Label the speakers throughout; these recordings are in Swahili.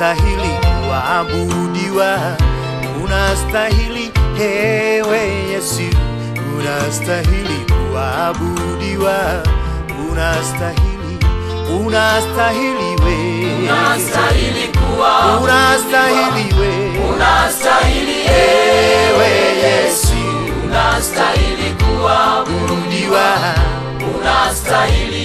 Speaker 1: unastahili kuabudiwa, unastahili ewe Yesu, unastahili kuabudiwa, unastahili, unastahili we,
Speaker 2: unastahili kuabudiwa,
Speaker 1: unastahili we,
Speaker 2: unastahili ewe Yesu, unastahili kuabudiwa, unastahili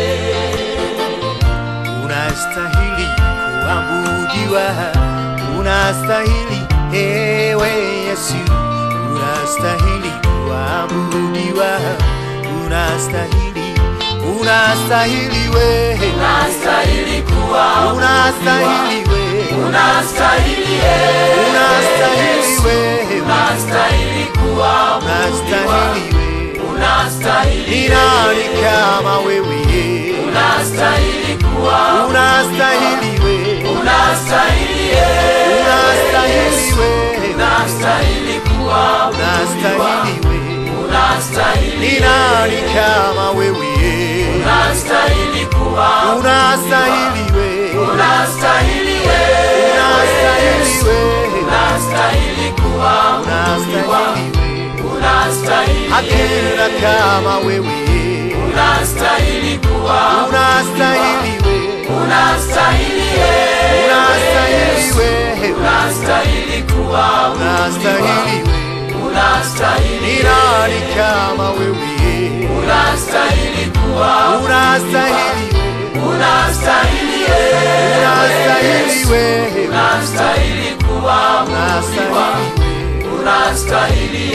Speaker 1: unastahili kuabudiwa, unastahili ewe Yesu, unastahili kuabudiwa, unastahili, unastahili we,
Speaker 2: unastahili kuabudiwa,
Speaker 1: unastahili we,
Speaker 2: unastahili
Speaker 1: we,
Speaker 2: unastahili kuabudiwa, unastahili
Speaker 1: ni nani kama wewe,
Speaker 2: unastahili kuabudiwa,
Speaker 1: unastahili we,
Speaker 2: unastahili
Speaker 1: we,
Speaker 2: unastahili kuabudiwa, unastahili,
Speaker 1: ni nani kama wewe,
Speaker 2: unastahili kuabudiwa,
Speaker 1: unastahili we,
Speaker 2: unastahili
Speaker 1: we,
Speaker 2: unastahili kuabudiwa, unastahili,
Speaker 1: hakuna kama wewe,
Speaker 2: unastahili kuabudiwa,
Speaker 1: unastahili we,
Speaker 2: unastahili
Speaker 1: we,
Speaker 2: unastahili kuabudiwa, unastahili,
Speaker 1: ni nani kama wewe,
Speaker 2: unastahili kuabudiwa,
Speaker 1: unastahili we,
Speaker 2: unastahili
Speaker 1: we,
Speaker 2: unastahili kuabudiwa, unastahili.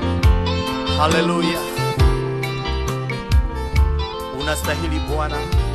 Speaker 1: Haleluya, unastahili Bwana.